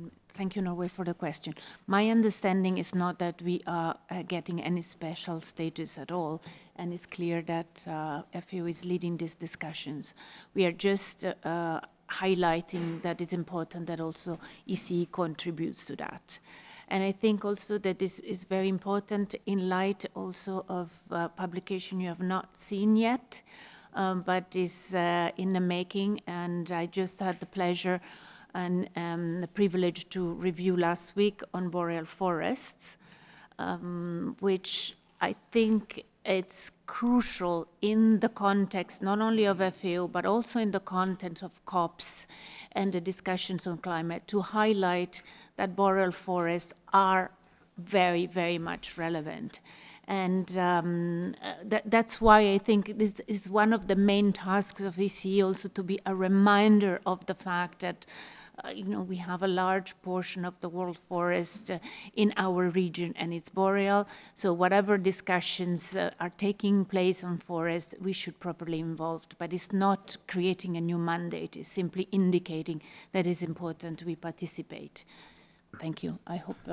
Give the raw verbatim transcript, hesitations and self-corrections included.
and thank you, Norway, for the question. My understanding is not that we are uh, getting any special status at all, and it's clear that uh, F A O is leading these discussions. We are just uh, highlighting that it's important that also E C contributes to that. And I think also that this is very important in light also of uh, publication you have not seen yet, um, but is uh, in the making. And I just had the pleasure and um, the privilege to review last week on boreal forests, um, which I think it's crucial in the context not only of F A O but also in the context of COPs and the discussions on climate to highlight that boreal forests are very, very much relevant. And um, that, that's why I think this is one of the main tasks of E C also to be a reminder of the fact that uh, you know, we have a large portion of the world forest uh, in our region and it's boreal. So whatever discussions uh, are taking place on forest, we should properly involved. But it's not creating a new mandate, it's simply indicating that it's important we participate. Thank you. I hope